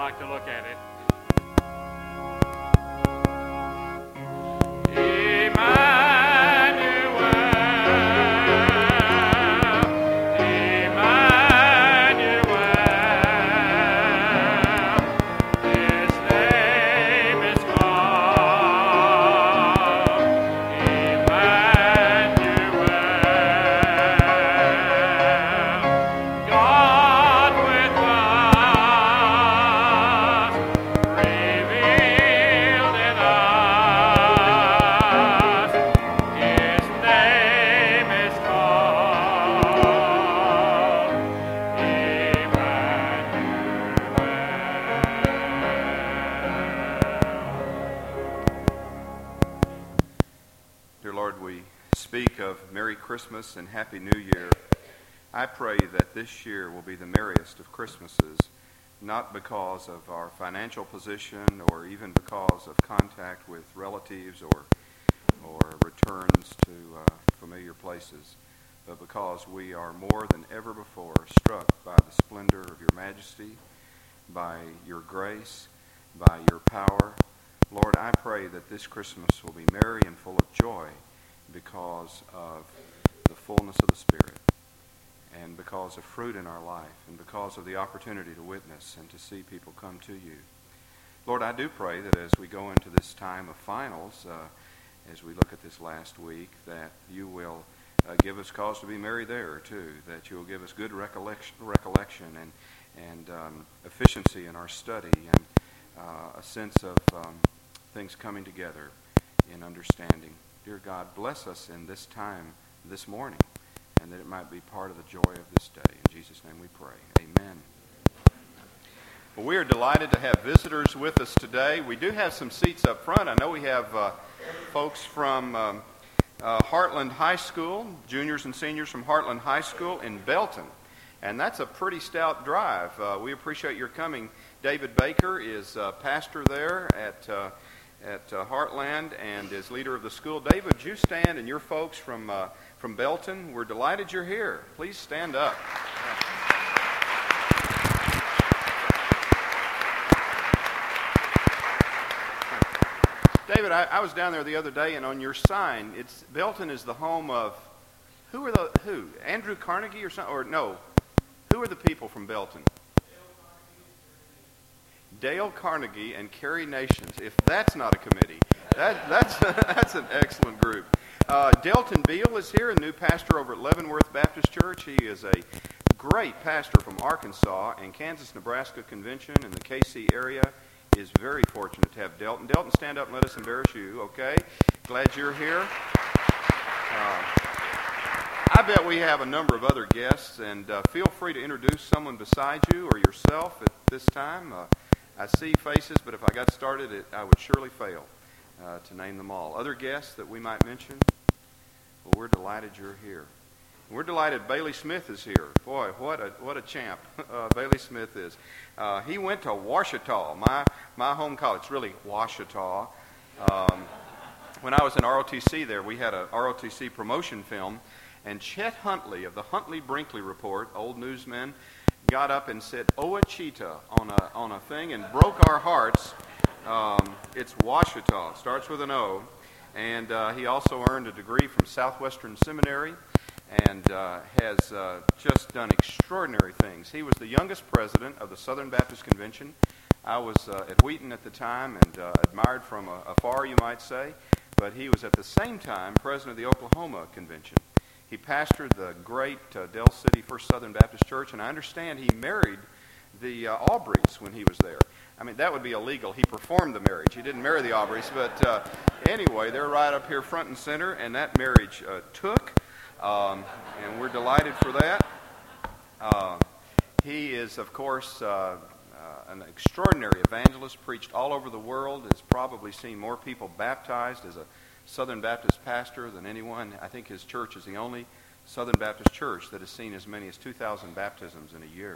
like to look at it. Christmas and Happy New Year. I pray that this year will be the merriest of Christmases, not because of our financial position or even because of contact with relatives or returns to familiar places, but because we are more than ever before struck by the splendor of your majesty, by your grace, by your power. Lord, I pray that this Christmas will be merry and full of joy because of the fullness of the Spirit, and because of fruit in our life, and because of the opportunity to witness and to see people come to you. Lord, I do pray that as we go into this time of finals, as we look at this last week, that you will give us cause to be merry there too, that you will give us good recollection and efficiency in our study, and a sense of things coming together in understanding. Dear God, bless us in this time this morning, and that it might be part of the joy of this day. In Jesus' name we pray. Amen. Well, we are delighted to have visitors with us today. We do have some seats up front. I know we have folks from Heartland High School, juniors and seniors from Heartland High School in Belton. And that's a pretty stout drive. We appreciate your coming. David Baker is pastor there at Heartland and is leader of the school. David, would you stand, and your folks from Belton, we're delighted you're here. Please stand up. David, I was down there the other day, and on your sign, Belton is the home of who? Andrew Carnegie or something? Or no? Who are the people from Belton? Dale Carnegie and Carrie Nations. If that's not a committee, that's an excellent group. Delton Beal is here, a new pastor over at Leavenworth Baptist Church. He is a great pastor from Arkansas, and Kansas-Nebraska Convention in the KC area is very fortunate to have Delton. Delton, stand up and let us embarrass you, okay? Glad you're here. I bet we have a number of other guests, and feel free to introduce someone beside you or yourself at this time. I see faces, but if I got started, I would surely fail to name them all. Other guests that we might mention? Well, we're delighted you're here. We're delighted Bailey Smith is here. Boy, what a champ Bailey Smith is. He went to Ouachita, my home college. It's really Ouachita. When I was in ROTC there, we had a ROTC promotion film, and Chet Huntley of the Huntley-Brinkley Report, old newsman, got up and said Ouachita on a thing and broke our hearts. It's Ouachita. Starts with an O. And he also earned a degree from Southwestern Seminary and has just done extraordinary things. He was the youngest president of the Southern Baptist Convention. I was at Wheaton at the time and admired from afar, you might say. But he was at the same time president of the Oklahoma Convention. He pastored the great Del City First Southern Baptist Church, and I understand he married the Aubreys when he was there. I mean, that would be illegal. He performed the marriage. He didn't marry the Aubreys. But anyway, they're right up here front and center, and that marriage took, and we're delighted for that. He is, of course, an extraordinary evangelist, preached all over the world, has probably seen more people baptized as a Southern Baptist pastor than anyone. I think his church is the only Southern Baptist church that has seen as many as 2,000 baptisms in a year.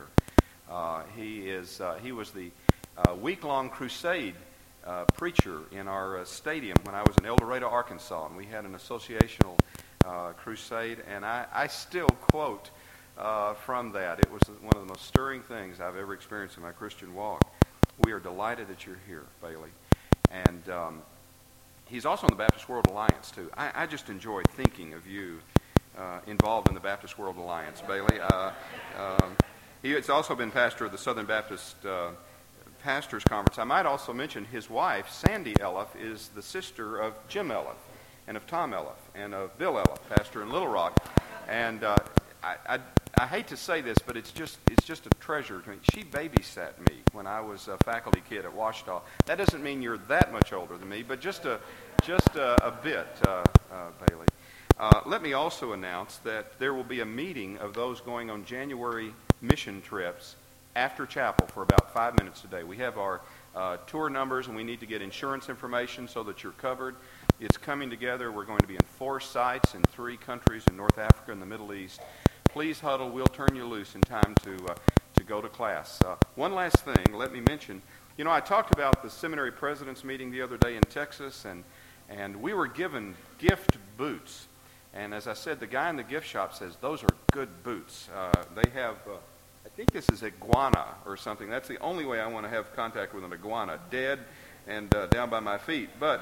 He was the week-long crusade preacher in our stadium when I was in El Dorado, Arkansas, and we had an associational crusade, and I still quote from that. It was one of the most stirring things I've ever experienced in my Christian walk. We are delighted that you're here, Bailey. And he's also in the Baptist World Alliance, too. I just enjoy thinking of you involved in the Baptist World Alliance, Bailey. He has also been pastor of the Southern Baptist Pastors Conference. I might also mention his wife, Sandy Elliff, is the sister of Jim Elliff and of Tom Elliff and of Bill Elliff, pastor in Little Rock. And I hate to say this, but it's just a treasure to me. She babysat me when I was a faculty kid at Ouachita. That doesn't mean you're that much older than me, but just a bit, Bailey. Let me also announce that there will be a meeting of those going on January mission trips after chapel for about 5 minutes today. We have our tour numbers, and we need to get insurance information so that you're covered. It's coming together. We're going to be in 4 sites in 3 countries in North Africa and the Middle East. Please huddle. We'll turn you loose in time to go to class. One last thing, let me mention, I talked about the seminary presidents meeting the other day in Texas, and we were given gift boots. And as I said, the guy in the gift shop says, those are good boots. They have, I think this is iguana or something. That's the only way I want to have contact with an iguana, dead and down by my feet. But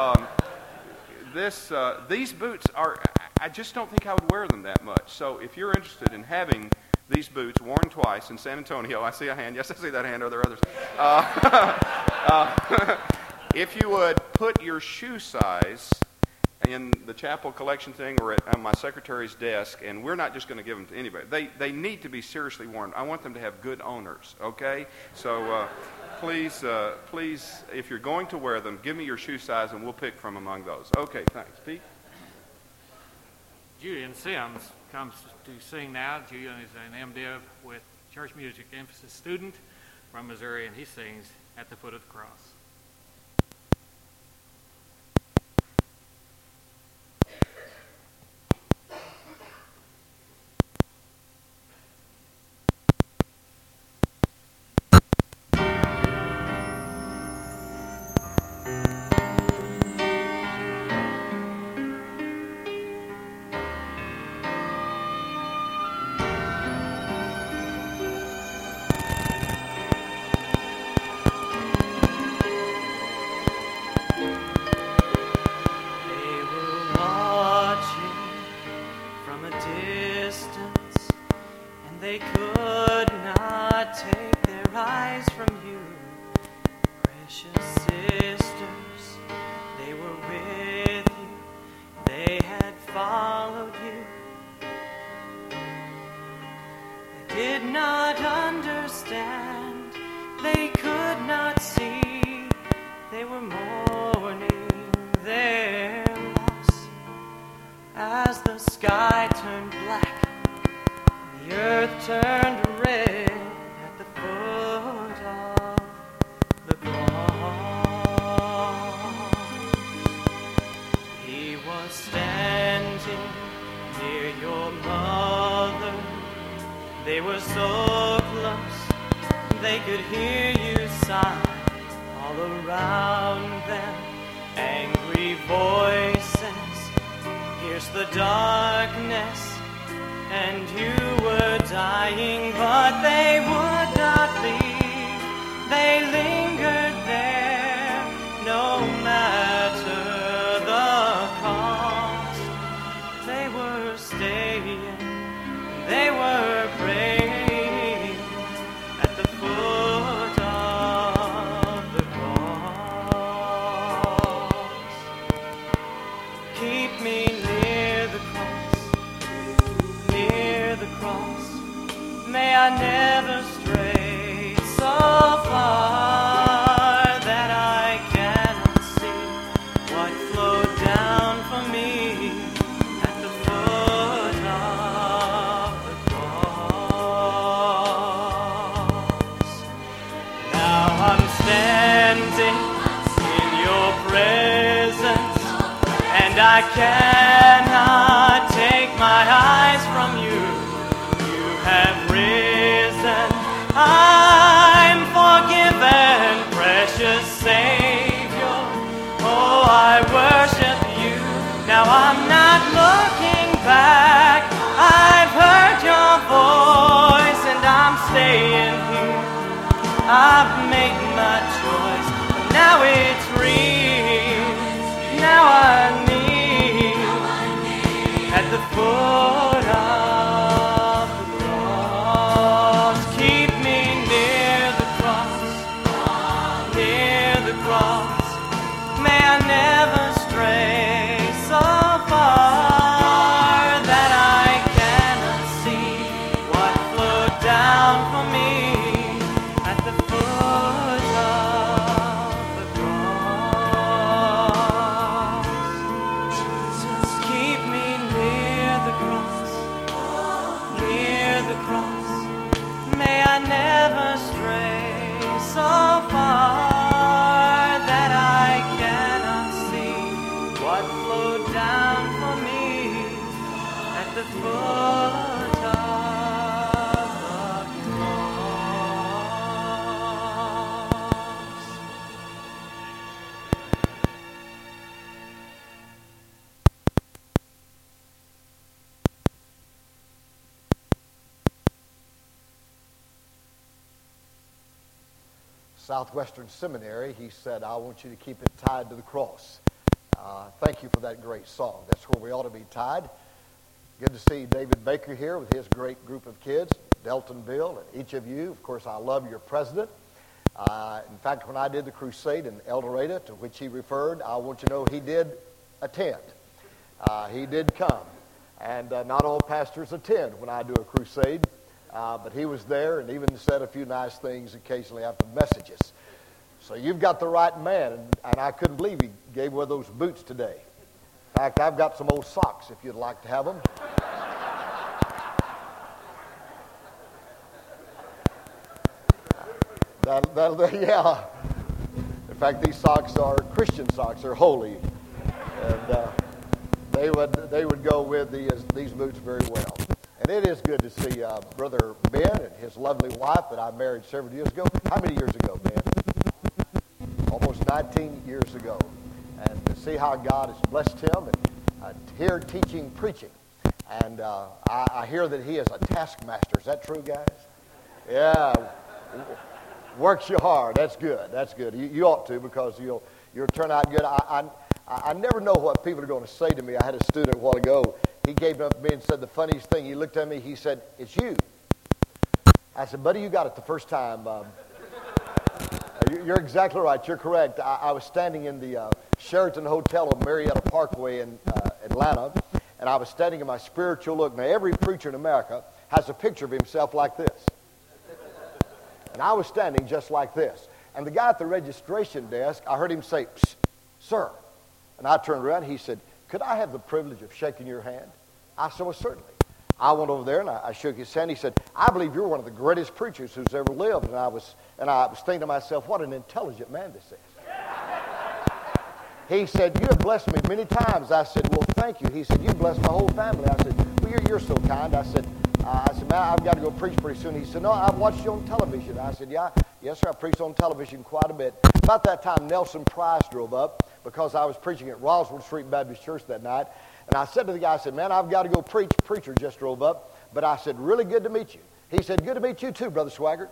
these boots are, I just don't think I would wear them that much. So if you're interested in having these boots worn twice in San Antonio, I see a hand. Yes, I see that hand. Are there others? If you would put your shoe size in the chapel collection thing or on my secretary's desk, and we're not just going to give them to anybody. They need to be seriously worn. I want them to have good owners, okay? So please, if you're going to wear them, give me your shoe size, and we'll pick from among those. Okay, thanks. Pete? Julian Sims comes to sing now. Julian is an MDiv with church music emphasis student from Missouri, and he sings At the Foot of the Cross. At the foot of the cross. I've made my choice, but now it's real. Now I kneel at the foot of the cross. Keep me near the cross, near the cross. May I never stray so far that I cannot see what flowed down for me at the foot of the cross. Jesus, keep me near the cross, near the cross. May I never stray so far that I cannot see what flowed down for me at the foot of the cross. Southwestern Seminary, he said, I want you to keep it tied to the cross. Thank you for that great song. That's where we ought to be tied. Good to see David Baker here with his great group of kids, Delton Bill, and each of you. Of course, I love your president. In fact, when I did the crusade in El Dorado, to which he referred, I want you to know he did attend. He did come. And not all pastors attend when I do a crusade. But he was there and even said a few nice things occasionally after messages. So you've got the right man, and I couldn't believe he gave away those boots today. In fact, I've got some old socks if you'd like to have them. Yeah. In fact, these socks are Christian socks. They're holy. And they would go with these boots very well. And it is good to see Brother Ben and his lovely wife that I married several years ago. How many years ago, Ben? Almost 19 years ago. And to see how God has blessed him and here teaching, preaching. And I hear that he is a taskmaster. Is that true, guys? Yeah. Works you hard. That's good. That's good. You ought to, because you'll turn out good. I never know what people are going to say to me. I had a student a while ago. He gave up to me and said the funniest thing. He looked at me. He said, "It's you." I said, "Buddy, you got it the first time." You're exactly right. You're correct. I was standing in the Sheraton Hotel on Marietta Parkway in Atlanta, and I was standing in my spiritual look. Now, every preacher in America has a picture of himself like this. And I was standing just like this. And the guy at the registration desk, I heard him say, "Psst, sir." And I turned around. He said, "Could I have the privilege of shaking your hand?" I said, "Well, certainly." I went over there and I shook his hand. He said, "I believe you're one of the greatest preachers who's ever lived." And I was thinking to myself, what an intelligent man this is. He said, "You have blessed me many times." I said, "Well, thank you." He said, "You blessed my whole family." I said, "Well, you're so kind." I said, "Man, I've got to go preach pretty soon." He said, "No, I've watched you on television." I said, "Yes, sir, I preached on television quite a bit." About that time, Nelson Price drove up because I was preaching at Roswell Street Baptist Church that night. And I said to the guy, I said, "Man, I've got to go preach." Preacher just drove up. But I said, "Really good to meet you." He said, "Good to meet you too, Brother Swaggart."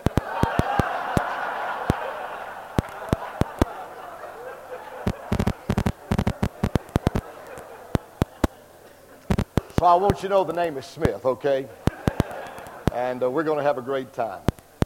So I want you to know the name is Smith, okay? And we're going to have a great time.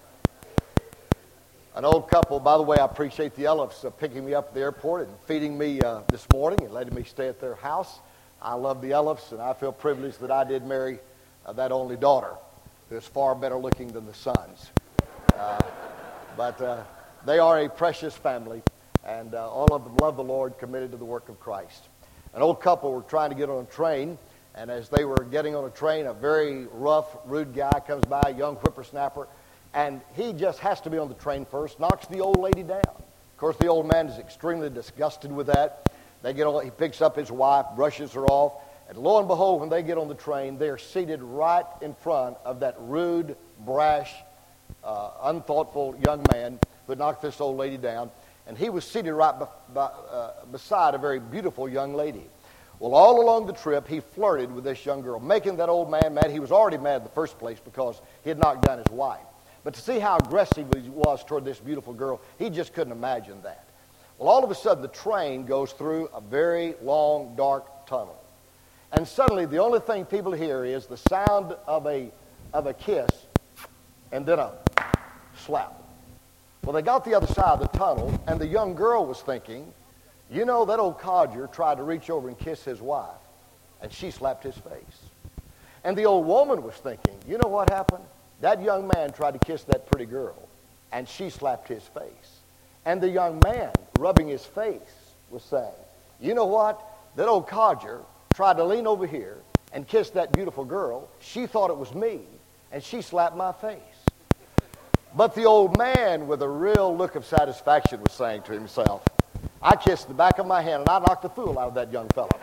An old couple, by the way, I appreciate the Elliffs picking me up at the airport and feeding me this morning and letting me stay at their house. I love the Elliffs, and I feel privileged that I did marry that only daughter, who is far better looking than the sons. But they are a precious family, and all of them love the Lord, committed to the work of Christ. An old couple were trying to get on a train, and as they were getting on a train, a very rough, rude guy comes by, a young whippersnapper, and he just has to be on the train first, knocks the old lady down. Of course, the old man is extremely disgusted with that. They get on, he picks up his wife, brushes her off, and lo and behold, when they get on the train, they are seated right in front of that rude, brash, unthoughtful young man who knocked this old lady down, and he was seated right beside a very beautiful young lady. Well, all along the trip, he flirted with this young girl, making that old man mad. He was already mad in the first place because he had knocked down his wife. But to see how aggressive he was toward this beautiful girl, he just couldn't imagine that. Well, all of a sudden, the train goes through a very long, dark tunnel. And suddenly, the only thing people hear is the sound of a kiss and then a slap. Well, they got the other side of the tunnel, and the young girl was thinking, you know, that old codger tried to reach over and kiss his wife, and she slapped his face. And the old woman was thinking, you know what happened? That young man tried to kiss that pretty girl, and she slapped his face. And the young man, rubbing his face, was saying, you know what? That old codger tried to lean over here and kiss that beautiful girl. She thought it was me, and she slapped my face. But the old man, with a real look of satisfaction, was saying to himself, I kissed the back of my hand, and I knocked the fool out of that young fellow.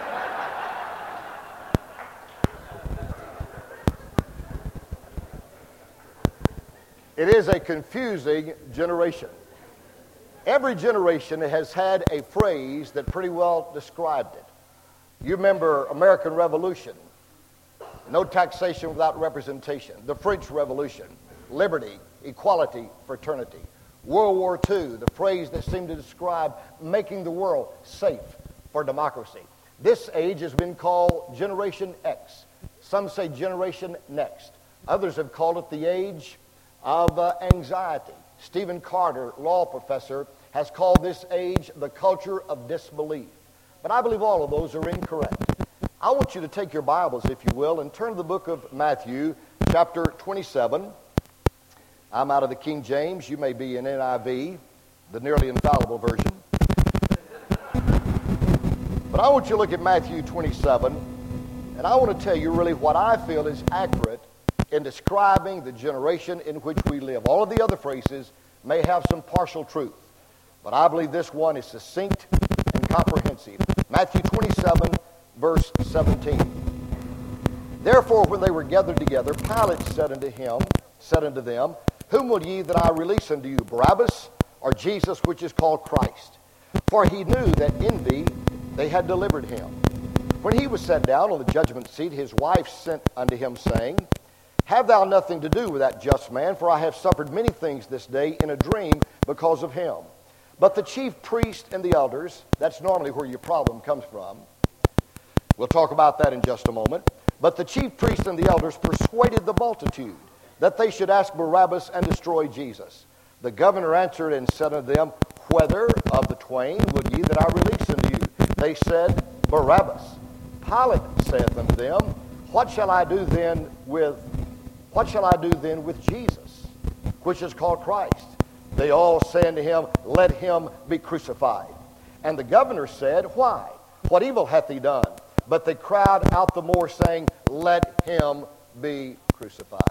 It is a confusing generation. Every generation has had a phrase that pretty well described it. You remember American Revolution, no taxation without representation. The French Revolution, liberty, equality, fraternity. World War II, the phrase that seemed to describe making the world safe for democracy. This age has been called Generation X. Some say Generation Next. Others have called it the age of anxiety. Stephen Carter, law professor, has called this age the culture of disbelief. But I believe all of those are incorrect. I want you to take your Bibles, if you will, and turn to the book of Matthew, chapter 27. I'm out of the King James. You may be in NIV, the nearly infallible version. But I want you to look at Matthew 27, and I want to tell you really what I feel is accurate in describing the generation in which we live. All of the other phrases may have some partial truth, but I believe this one is succinct and comprehensive. Matthew 27, verse 17. Therefore, when they were gathered together, Pilate said unto them, Whom will ye that I release unto you, Barabbas, or Jesus, which is called Christ? For he knew that in thee they had delivered him. When he was set down on the judgment seat, his wife sent unto him, saying, Have thou nothing to do with that just man, for I have suffered many things this day in a dream because of him. But the chief priest and the elders, that's normally where your problem comes from. We'll talk about that in just a moment. But the chief priests and the elders persuaded the multitude that they should ask Barabbas and destroy Jesus. The governor answered and said unto them, Whether of the twain would ye that I release unto you? They said, Barabbas. Pilate saith unto them, What shall I do then with Jesus, which is called Christ? They all say unto him, Let him be crucified. And the governor said, Why? What evil hath he done? But they cried out the more, saying, Let him be crucified.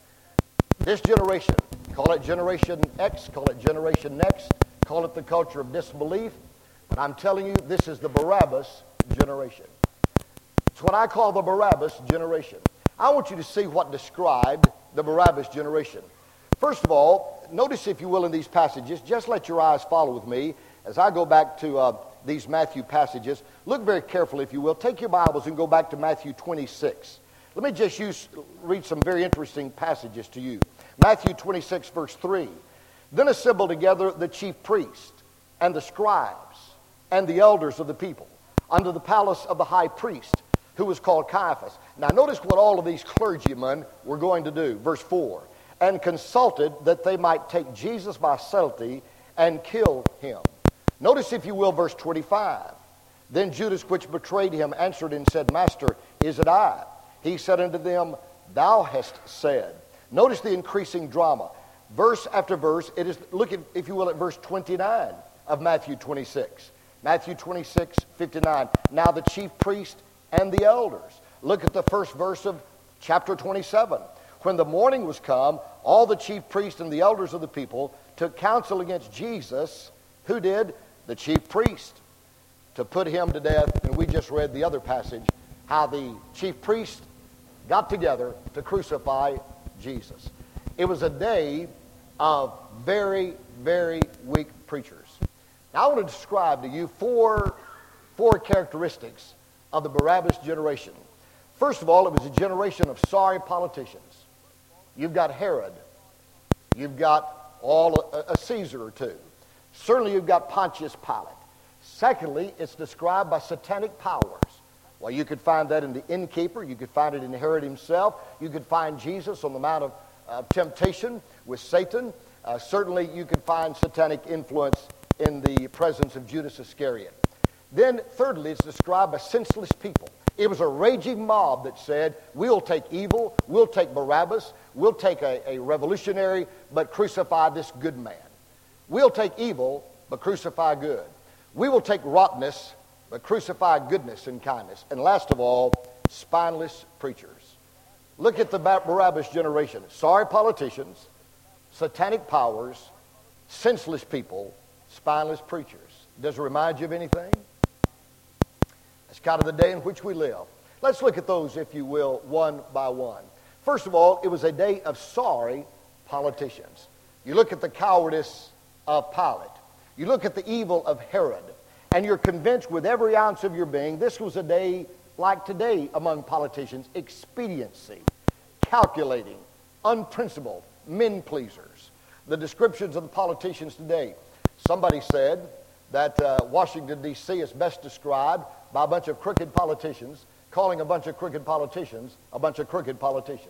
This generation, call it Generation X, call it Generation Next, call it the culture of disbelief, but I'm telling you, this is the Barabbas generation. It's what I call the Barabbas generation. I want you to see what described the Barabbas generation. First of all, notice, if you will, in these passages, just let your eyes follow with me as I go back to these Matthew passages. Look very carefully, if you will. Take your Bibles and go back to Matthew 26. Let me just read some very interesting passages to you. Matthew 26, verse 3. Then assembled together the chief priest and the scribes and the elders of the people unto the palace of the high priest, who was called Caiaphas. Now notice what all of these clergymen were going to do. Verse 4. And consulted that they might take Jesus by subtlety and kill him. Notice, if you will, verse 25. Then Judas, which betrayed him, answered and said, Master, is it I? He said unto them, Thou hast said. Notice the increasing drama. Verse after verse, it is, look at, if you will, at verse 29 of Matthew 26. Matthew 26, 59. Now the chief priest and the elders. Look at the first verse of chapter 27. When the morning was come, all the chief priests and the elders of the people took counsel against Jesus. Who did? The chief priest, to put him to death. And we just read the other passage, how the chief priest got together to crucify Jesus. It was a day of very, very weak preachers. Now I want to describe to you four characteristics of the Barabbas generation. First of all, it was a generation of sorry politicians. You've got Herod. You've got a Caesar or two. Certainly you've got Pontius Pilate. Secondly, it's described by satanic powers. Well, you could find that in the innkeeper. You could find it in Herod himself. You could find Jesus on the Mount of temptation with Satan. Certainly you could find satanic influence in the presence of Judas Iscariot. Then thirdly, it's described by senseless people. It was a raging mob that said, we'll take evil, we'll take Barabbas, we'll take a revolutionary, but crucify this good man. We'll take evil, but crucify good. We will take rottenness, but crucify goodness and kindness. And last of all, spineless preachers. Look at the Barabbas generation. Sorry politicians, satanic powers, senseless people, spineless preachers. Does it remind you of anything? It's kind of the day in which we live. Let's look at those, if you will, one by one. First of all, it was a day of sorry politicians. You look at the cowardice of Pilate. You look at the evil of Herod. And you're convinced with every ounce of your being, this was a day like today among politicians. Expediency, calculating, unprincipled, men pleasers. The descriptions of the politicians today. Somebody said that Washington, D.C. is best described by a bunch of crooked politicians, calling a bunch of crooked politicians a bunch of crooked politicians.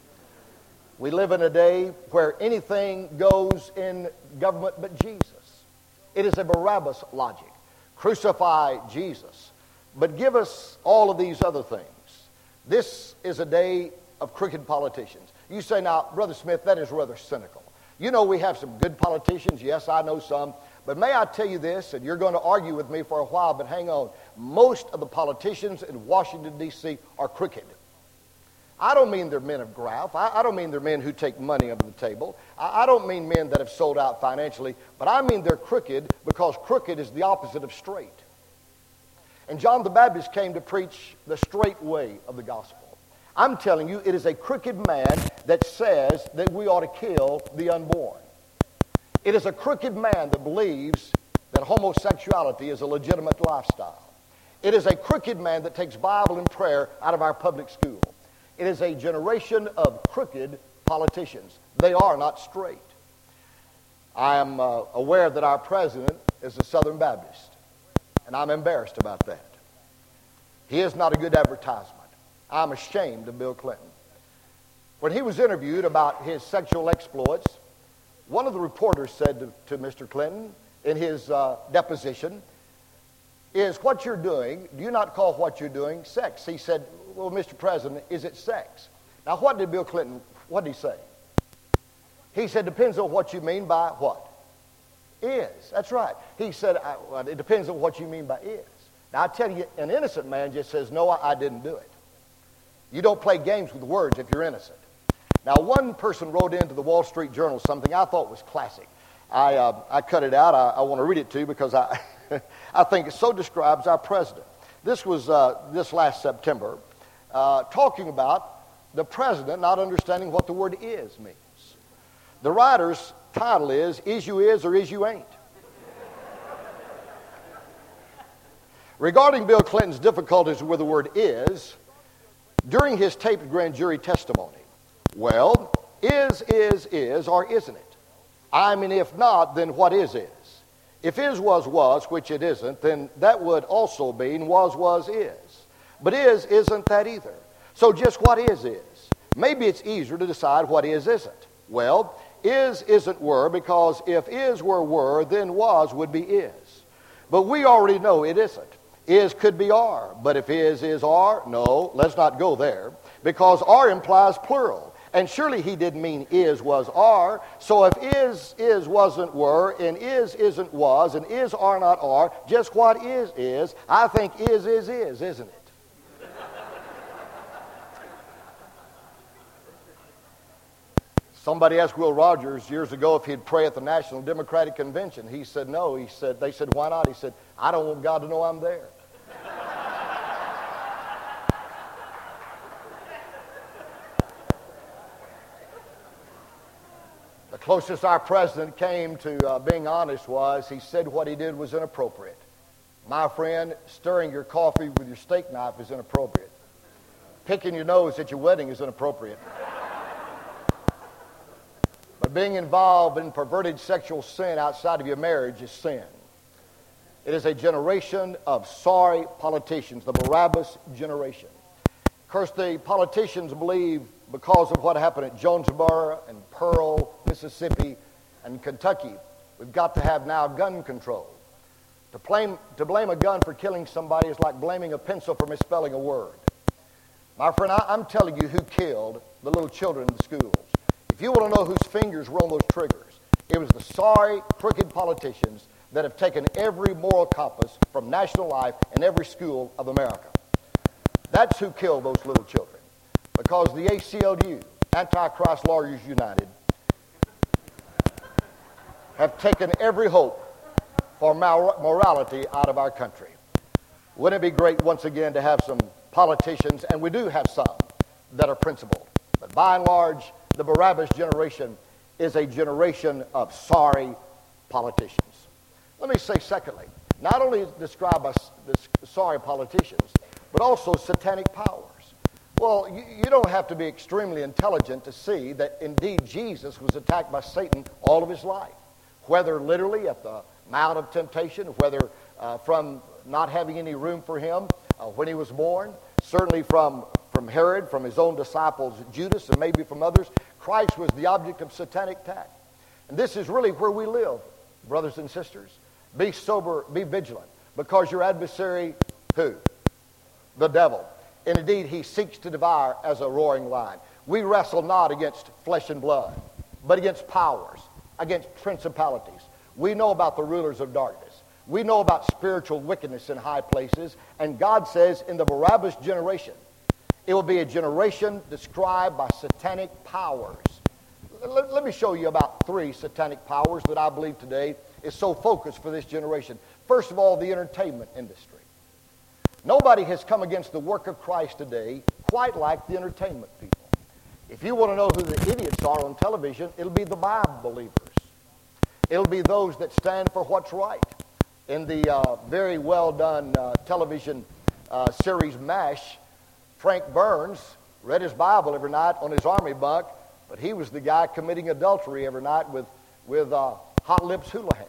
We live in a day where anything goes in government but Jesus. It is a Barabbas logic. Crucify Jesus, but give us all of these other things. This is a day of crooked politicians. You say, now, Brother Smith, that is rather cynical. You know we have some good politicians. Yes, I know some. But may I tell you this, and you're going to argue with me for a while, but hang on. Most of the politicians in Washington, D.C. are crooked. I don't mean they're men of graft. I don't mean they're men who take money under the table. I don't mean men that have sold out financially. But I mean they're crooked because crooked is the opposite of straight. And John the Baptist came to preach the straight way of the gospel. I'm telling you, it is a crooked man that says that we ought to kill the unborn. It is a crooked man that believes that homosexuality is a legitimate lifestyle. It is a crooked man that takes Bible and prayer out of our public school. It is a generation of crooked politicians. They are not straight. I am aware that our president is a Southern Baptist, and I'm embarrassed about that. He is not a good advertisement. I'm ashamed of Bill Clinton. When he was interviewed about his sexual exploits, one of the reporters said to Mr. Clinton in his deposition, is what you're doing, do you not call what you're doing sex? He said, well, Mr. President, is it sex? Now, what did Bill Clinton, what did he say? He said, depends on what you mean by what? Is. That's right. He said, well, it depends on what you mean by is. Now, I tell you, an innocent man just says, no, I didn't do it. You don't play games with words if you're innocent. Now, one person wrote into the Wall Street Journal something I thought was classic. I cut it out. I want to read it to you because I think it so describes our president. This was this last September, talking about the president not understanding what the word is means. The writer's title is you is or is you ain't? Regarding Bill Clinton's difficulties with the word is, during his taped grand jury testimony, well, is, or isn't it? I mean, if not, then what is? If is, was, which it isn't, then that would also mean was, is. But isn't that either. So just what is. Maybe it's easier to decide what isn't. Well, isn't, were, because if is were, then was would be is. But we already know it isn't. Is could be are, but if is are, no, let's not go there, because are implies plural. And surely he didn't mean is, was, are. So if is, wasn't, were, and is, isn't, was, and is, are, not, are, just what is, I think is, isn't it? Somebody asked Will Rogers years ago if he'd pray at the National Democratic Convention. He said no. They said, why not? He said, I don't want God to know I'm there. The closest our president came to being honest was he said what he did was inappropriate. My friend, stirring your coffee with your steak knife is inappropriate. Picking your nose at your wedding is inappropriate. But being involved in perverted sexual sin outside of your marriage is sin. It is a generation of sorry politicians, the Barabbas generation. Of course, the politicians believe because of what happened at Jonesboro and Pearl, Mississippi, and Kentucky, we've got to have now gun control. To blame a gun for killing somebody is like blaming a pencil for misspelling a word. My friend, I'm telling you who killed the little children in the schools. If you want to know whose fingers were on those triggers, it was the sorry, crooked politicians that have taken every moral compass from national life in every school of America. That's who killed those little children. Because the ACLU, Antichrist Lawyers United, have taken every hope for morality out of our country. Wouldn't it be great once again to have some politicians, and we do have some, that are principled. But by and large, the Barabbas generation is a generation of sorry politicians. Let me say, secondly, not only describe us the sorry politicians, but also satanic powers. Well, you don't have to be extremely intelligent to see that indeed Jesus was attacked by Satan all of his life, whether literally at the Mount of Temptation, whether from not having any room for him when he was born, certainly from Herod, from his own disciples Judas, and maybe from others. Christ was the object of satanic attack. And this is really where we live, brothers and sisters. Be sober, be vigilant, because your adversary, who? The devil. And indeed, he seeks to devour as a roaring lion. We wrestle not against flesh and blood, but against powers, against principalities. We know about the rulers of darkness. We know about spiritual wickedness in high places. And God says in the Barabbas generation, it will be a generation described by satanic powers. Let me show you about 3 satanic powers that I believe today is so focused for this generation. First of all, the entertainment industry. Nobody has come against the work of Christ today quite like the entertainment people. If you want to know who the idiots are on television, it'll be the Bible believers. It'll be those that stand for what's right. In the very well done television series MASH, Frank Burns read his Bible every night on his army bunk, but he was the guy committing adultery every night with Hot Lips Houlihan.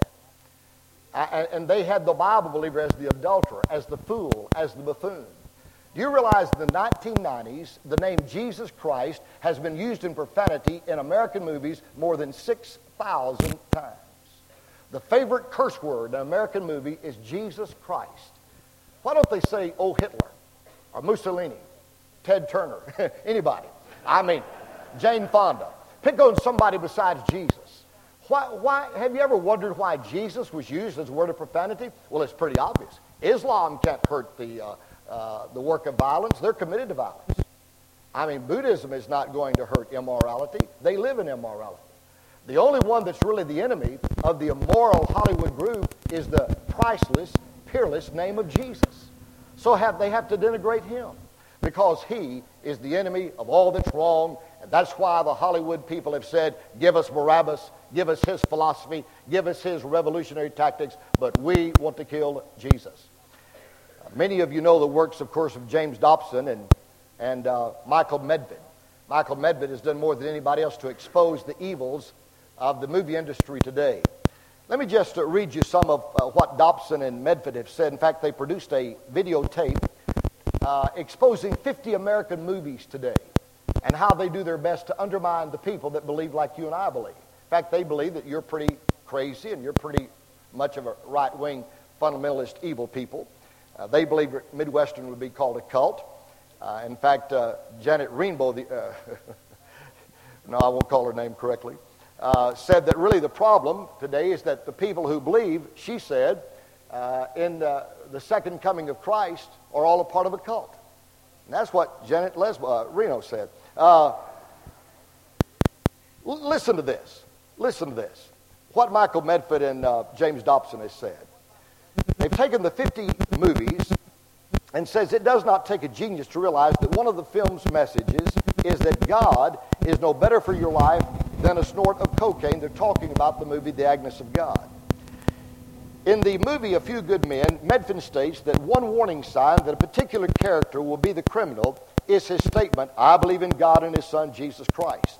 And they had the Bible believer as the adulterer, as the fool, as the buffoon. Do you realize in the 1990s, the name Jesus Christ has been used in profanity in American movies more than 6,000 times? The favorite curse word in an American movie is Jesus Christ. Why don't they say, oh, Hitler, or Mussolini, Ted Turner, anybody? I mean, Jane Fonda. Pick on somebody besides Jesus. Why have you ever wondered why Jesus was used as a word of profanity? Well, it's pretty obvious. Islam can't hurt the work of violence. They're committed to violence. I mean, Buddhism is not going to hurt immorality. They live in immorality. The only one that's really the enemy of the immoral Hollywood group is the priceless, peerless name of Jesus. So they have to denigrate him because he is the enemy of all that's wrong. And that's why the Hollywood people have said, give us Barabbas, give us his philosophy, give us his revolutionary tactics, but we want to kill Jesus. Many of you know the works, of course, of James Dobson and Michael Medved. Michael Medved has done more than anybody else to expose the evils of the movie industry today. Let me just read you some of what Dobson and Medved have said. In fact, they produced a videotape exposing 50 American movies today and how they do their best to undermine the people that believe like you and I believe. In fact, they believe that you're pretty crazy and you're pretty much of a right-wing, fundamentalist, evil people. They believe Midwestern would be called a cult. In fact, Janet Rainbow, no, I won't call her name correctly, said that really the problem today is that the people who believe, she said, in the second coming of Christ are all a part of a cult. And that's what Janet Reno said. Listen to this. Listen to this. What Michael Medved and James Dobson has said. They've taken the 50 movies and says it does not take a genius to realize that one of the film's messages is that God is no better for your life than a snort of cocaine. They're talking about the movie The Agnes of God. In the movie A Few Good Men, Medved states that one warning sign that a particular character will be the criminal is his statement, I believe in God and his son, Jesus Christ.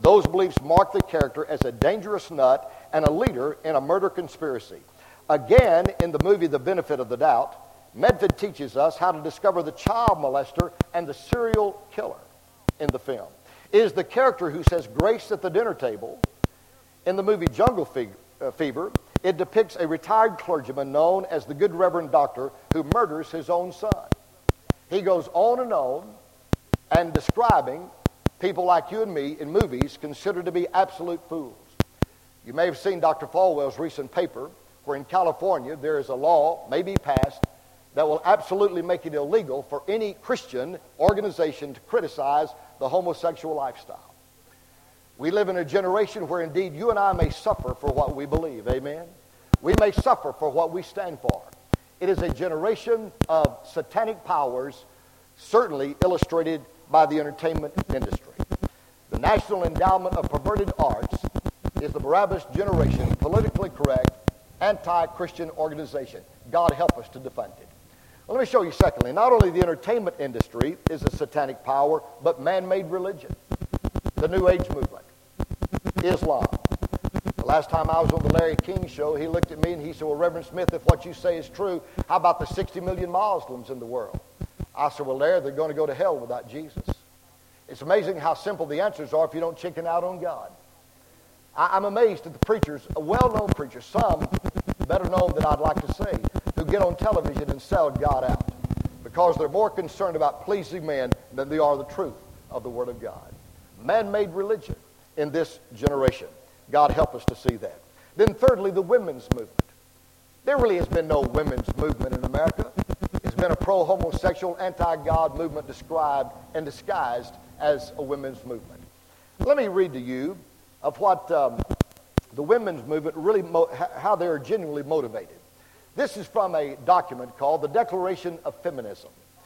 Those beliefs mark the character as a dangerous nut and a leader in a murder conspiracy. Again, in the movie The Benefit of the Doubt, Medved teaches us how to discover the child molester and the serial killer in the film. It is the character who says grace at the dinner table. In the movie Jungle Fever, it depicts a retired clergyman known as the Good Reverend Doctor who murders his own son. He goes on and describing people like you and me in movies considered to be absolute fools. You may have seen Dr. Falwell's recent paper where in California there is a law, maybe passed, that will absolutely make it illegal for any Christian organization to criticize the homosexual lifestyle. We live in a generation where indeed you and I may suffer for what we believe. Amen? We may suffer for what we stand for. It is a generation of satanic powers, certainly illustrated by the entertainment industry. The National Endowment of Perverted Arts is the Barabbas generation, politically correct, anti-Christian organization. God help us to defend it. Well, let me show you secondly, not only the entertainment industry is a satanic power, but man-made religion, the New Age movement, Islam. The last time I was on the Larry King show, he looked at me and he said, well, Reverend Smith, if what you say is true, how about the 60 million Muslims in the world? I said, well, Larry, they're going to go to hell without Jesus. It's amazing how simple the answers are if you don't chicken out on God. I'm amazed at the preachers, well-known preachers, some better known than I'd like to say, who get on television and sell God out because they're more concerned about pleasing men than they are the truth of the Word of God. Man-made religion in this generation. God help us to see that. Then thirdly, the women's movement. There really has been no women's movement in America. It's been a pro-homosexual, anti-God movement described and disguised as a women's movement. Let me read to you of what the women's movement really, how they are genuinely motivated. This is from a document called the Declaration of Feminism.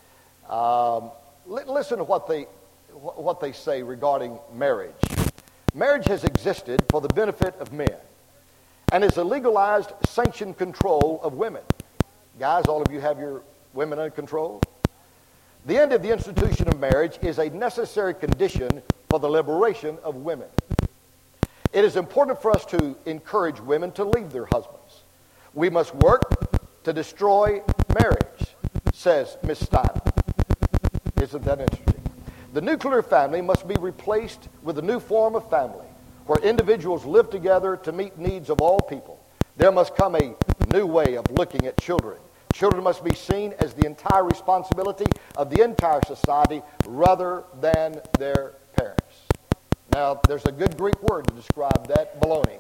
Listen to what they say regarding marriage. Marriage has existed for the benefit of men and is a legalized, sanctioned control of women. Guys, all of you have your women under control. The end of the institution of marriage is a necessary condition for the liberation of women. It is important for us to encourage women to leave their husbands. We must work to destroy marriage, says Ms. Steiner. Isn't that interesting? The nuclear family must be replaced with a new form of family where individuals live together to meet needs of all people. There must come a new way of looking at children. Children must be seen as the entire responsibility of the entire society rather than their parents. Now, there's a good Greek word to describe that, baloney.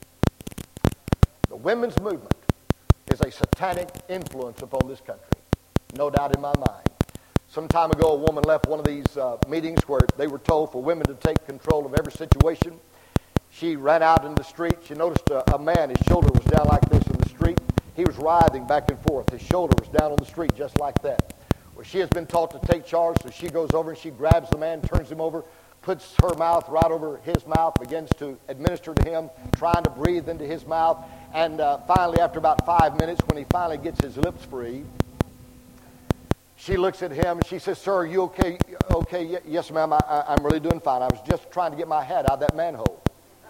The women's movement is a satanic influence upon this country. No doubt in my mind. Some time ago, a woman left one of these meetings where they were told for women to take control of every situation. She ran out in the street. She noticed a man, his shoulder was down like this in the street. He was writhing back and forth. His shoulder was down on the street just like that. Well, she has been taught to take charge, so she goes over and she grabs the man, turns him over, puts her mouth right over his mouth, begins to administer to him, trying to breathe into his mouth. And finally, after about 5 minutes, when he finally gets his lips free, she looks at him and she says, "Sir, are you okay?" "Okay, yes, ma'am, I'm really doing fine. I was just trying to get my head out of that manhole."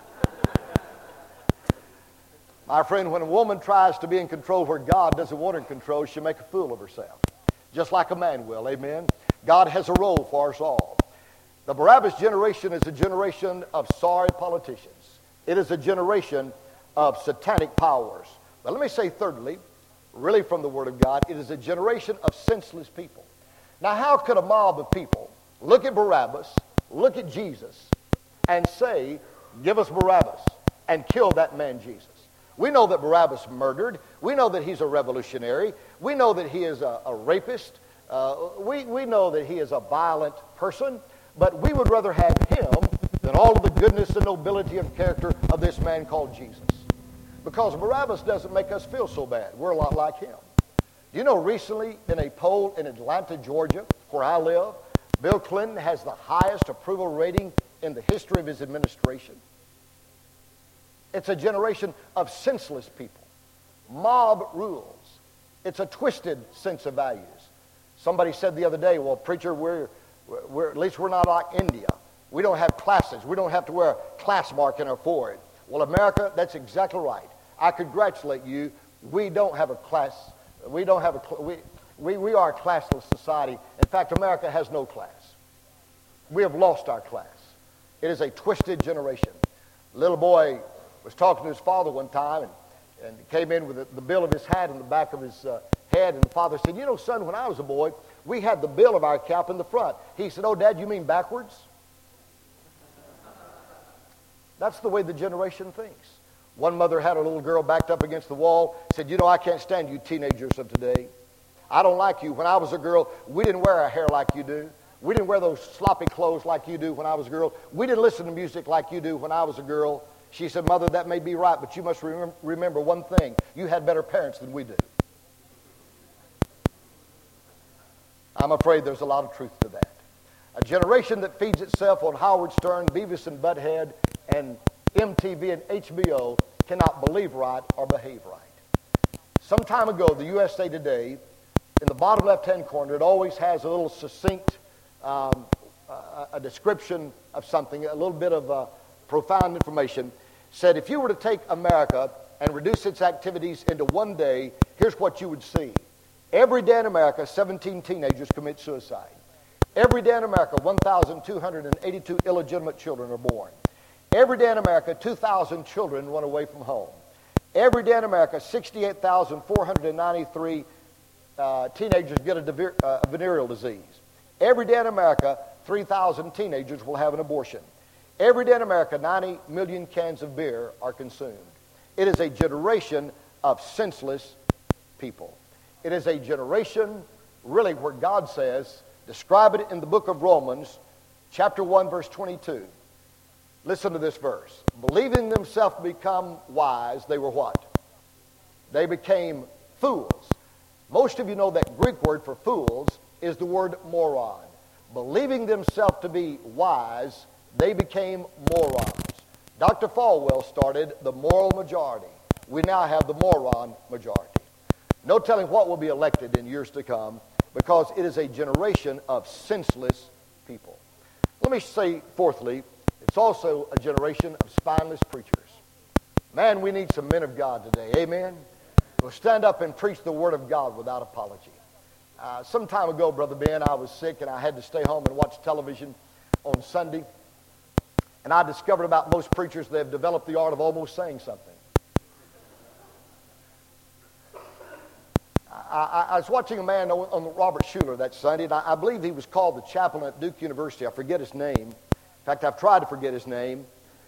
My friend, when a woman tries to be in control where God doesn't want her in control, she'll make a fool of herself, just like a man will, amen? God has a role for us all. The Barabbas generation is a generation of sorry politicians. It is a generation of satanic powers. But let me say thirdly, really from the Word of God, it is a generation of senseless people. Now, how could a mob of people look at Barabbas, look at Jesus, and say, "Give us Barabbas," and kill that man Jesus? We know that Barabbas murdered. We know that he's a revolutionary. We know that he is a rapist. We know that he is a violent person. But we would rather have him than all of the goodness and nobility of character of this man called Jesus. Because Barabbas doesn't make us feel so bad. We're a lot like him. Do you know recently in a poll in Atlanta, Georgia, where I live, Bill Clinton has the highest approval rating in the history of his administration? It's a generation of senseless people. Mob rules. It's a twisted sense of values. Somebody said the other day, "Well, preacher, we're at least we're not like India. We don't have classes. We don't have to wear a class mark in our forehead. Well, America, that's exactly right. I congratulate you. We don't have a class. We don't have we are a classless society. In fact, America has no class. We have lost our class. It is a twisted generation. A little boy was talking to his father one time and came in with the bill of his hat in the back of his head, and the father said, "You know, son, when I was a boy, we had the bill of our cap in the front." He said, "Oh, Dad, you mean backwards?" That's the way the generation thinks. One mother had a little girl backed up against the wall, said, "You know, I can't stand you teenagers of today. I don't like you. When I was a girl, we didn't wear our hair like you do. We didn't wear those sloppy clothes like you do when I was a girl. We didn't listen to music like you do when I was a girl." She said, "Mother, that may be right, but you must remember one thing. You had better parents than we do." I'm afraid there's a lot of truth to that. A generation that feeds itself on Howard Stern, Beavis and Butthead, and MTV and HBO cannot believe right or behave right. Some time ago, the USA Today, in the bottom left-hand corner, it always has a little succinct a description of something, a little bit of profound information, said if you were to take America and reduce its activities into one day, here's what you would see. Every day in America, 17 teenagers commit suicide. Every day in America, 1,282 illegitimate children are born. Every day in America, 2,000 children run away from home. Every day in America, 68,493 teenagers get a venereal disease. Every day in America, 3,000 teenagers will have an abortion. Every day in America, 90 million cans of beer are consumed. It is a generation of senseless people. It is a generation, really, where God says, describe it in the book of Romans, chapter 1, verse 22. Listen to this verse. Believing themselves to become wise, they were what? They became fools. Most of you know that Greek word for fools is the word moron. Believing themselves to be wise, they became morons. Dr. Falwell started the moral majority. We now have the moron majority. No telling what will be elected in years to come, because it is a generation of senseless people. Let me say, fourthly, it's also a generation of spineless preachers. Man, we need some men of God today. Amen? We'll stand up and preach the Word of God without apology. Some time ago, Brother Ben, I was sick and I had to stay home and watch television on Sunday. And I discovered about most preachers, they've developed the art of almost saying something. I was watching a man on Robert Schuller that Sunday, and I believe he was called the chaplain at Duke University. I forget his name. In fact, I've tried to forget his name.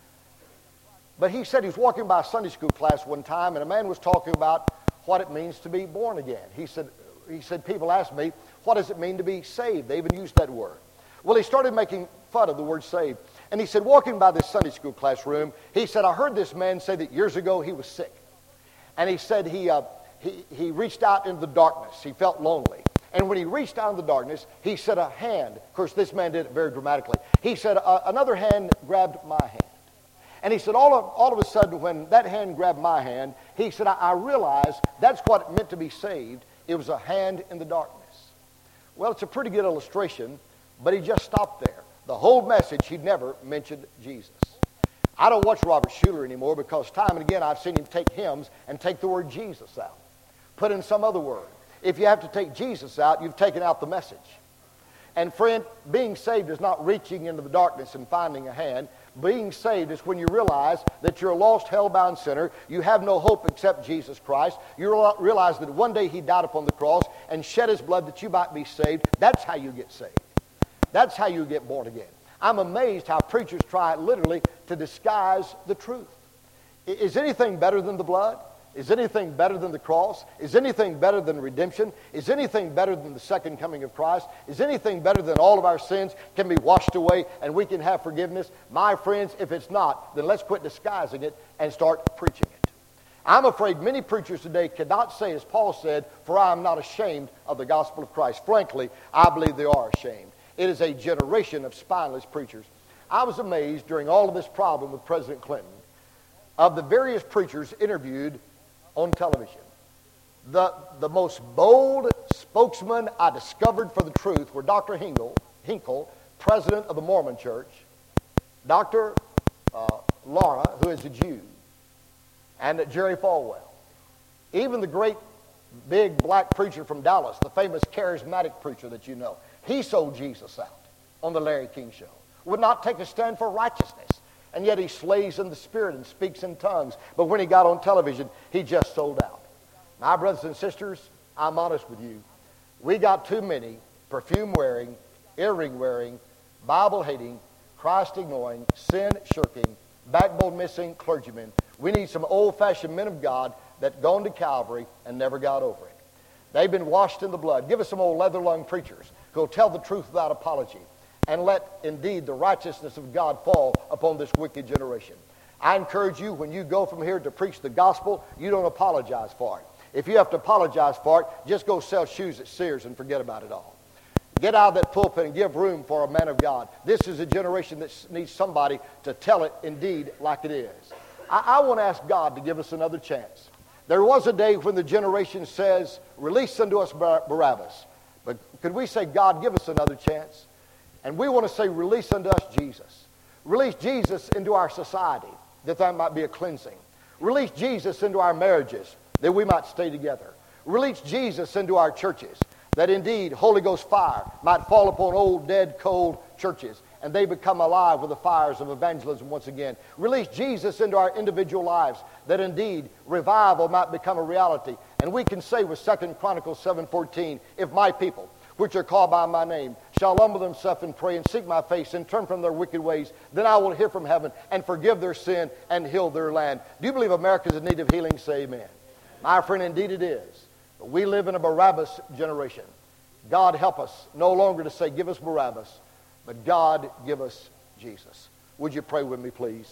But he said he was walking by a Sunday school class one time, and a man was talking about what it means to be born again. He said, people ask me, what does it mean to be saved? They even used that word. Well, he started making fun of the word saved. And he said, walking by this Sunday school classroom, he said, I heard this man say that years ago he was sick. And he said he reached out into the darkness. He felt lonely. And when he reached out in the darkness, he said a hand, of course this man did it very dramatically, he said another hand grabbed my hand. And he said all of a sudden when that hand grabbed my hand, he said I realized that's what it meant to be saved. It was a hand in the darkness. Well, it's a pretty good illustration, but he just stopped there. The whole message, he'd never mentioned Jesus. I don't watch Robert Schuller anymore because time and again I've seen him take hymns and take the word Jesus out. Put in some other word. If you have to take Jesus out, you've taken out the message. And friend, being saved is not reaching into the darkness and finding a hand. Being saved is when you realize that you're a lost, hell-bound sinner. You have no hope except Jesus Christ. You realize that one day he died upon the cross and shed his blood that you might be saved. That's how you get saved. That's how you get born again. I'm amazed how preachers try literally to disguise the truth. Is anything better than the blood? Is anything better than the cross? Is anything better than redemption? Is anything better than the second coming of Christ? Is anything better than all of our sins can be washed away and we can have forgiveness? My friends, if it's not, then let's quit disguising it and start preaching it. I'm afraid many preachers today cannot say, as Paul said, for I am not ashamed of the gospel of Christ. Frankly, I believe they are ashamed. It is a generation of spineless preachers. I was amazed during all of this problem with President Clinton of the various preachers interviewed on television. The most bold spokesman I discovered for the truth were Dr. Hinkle, president of the Mormon Church, Dr. Laura, who is a Jew, and Jerry Falwell. Even the great big black preacher from Dallas, the famous charismatic preacher that you know, he sold Jesus out on the Larry King Show. Would not take a stand for righteousness. And yet he slays in the spirit and speaks in tongues. But when he got on television, he just sold out. My brothers and sisters, I'm honest with you. We got too many perfume-wearing, earring-wearing, Bible-hating, Christ-ignoring, sin-shirking, backbone-missing clergymen. We need some old-fashioned men of God that gone to Calvary and never got over it. They've been washed in the blood. Give us some old leather-lung preachers who will tell the truth without apology and let, indeed, the righteousness of God fall upon this wicked generation. I encourage you, when you go from here to preach the gospel, you don't apologize for it. If you have to apologize for it, just go sell shoes at Sears and forget about it all. Get out of that pulpit and give room for a man of God. This is a generation that needs somebody to tell it, indeed, like it is. I want to ask God to give us another chance. There was a day when the generation says, release unto us Barabbas. But could we say, God, give us another chance? And we want to say, release unto us Jesus. Release Jesus into our society, that there might be a cleansing. Release Jesus into our marriages, that we might stay together. Release Jesus into our churches, that indeed Holy Ghost fire might fall upon old, dead, cold churches, and they become alive with the fires of evangelism once again. Release Jesus into our individual lives, that indeed revival might become a reality. And we can say with 2 Chronicles 7:14, if my people, which are called by my name, shall humble themselves and pray and seek my face and turn from their wicked ways, then I will hear from heaven and forgive their sin and heal their land. Do you believe America is in need of healing? Say amen. My friend, indeed it is. But we live in a Barabbas generation. God help us no longer to say, give us Barabbas, but God, give us Jesus. Would you pray with me, please?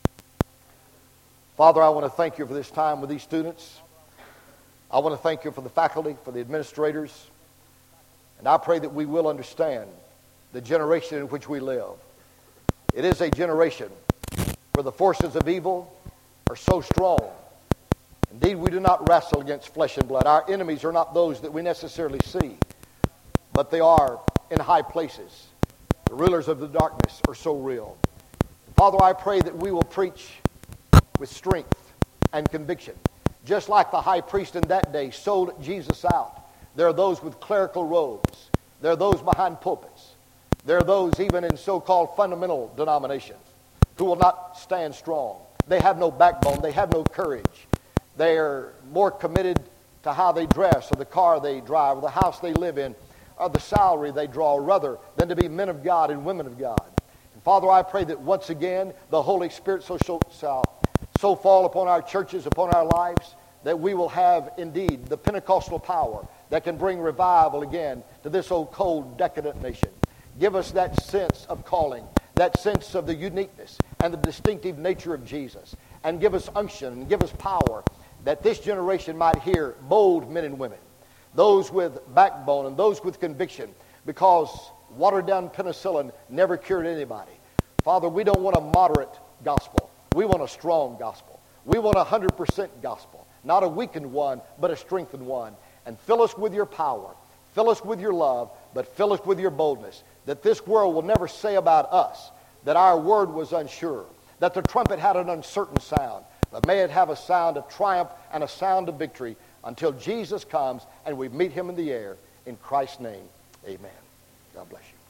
Father, I want to thank you for this time with these students. I want to thank you for the faculty, for the administrators. And I pray that we will understand the generation in which we live. It is a generation where the forces of evil are so strong. Indeed, we do not wrestle against flesh and blood. Our enemies are not those that we necessarily see, but they are in high places. The rulers of the darkness are so real. Father, I pray that we will preach with strength and conviction. Just like the high priest in that day sold Jesus out, there are those with clerical robes. There are those behind pulpits. There are those even in so-called fundamental denominations who will not stand strong. They have no backbone. They have no courage. They are more committed to how they dress or the car they drive or the house they live in or the salary they draw rather than to be men of God and women of God. And Father, I pray that once again the Holy Spirit so fall upon our churches, upon our lives, that we will have indeed the Pentecostal power that can bring revival again to this old cold decadent nation. Give us that sense of calling, that sense of the uniqueness and the distinctive nature of Jesus, and give us unction and give us power that this generation might hear bold men and women, those with backbone and those with conviction, because watered down penicillin never cured anybody. Father, we don't want a moderate gospel. We want a strong gospel. We want a 100% gospel, not a weakened one, but a strengthened one. And fill us with your power, fill us with your love, but fill us with your boldness, that this world will never say about us that our word was unsure, that the trumpet had an uncertain sound, but may it have a sound of triumph and a sound of victory until Jesus comes and we meet him in the air. In Christ's name, amen. God bless you.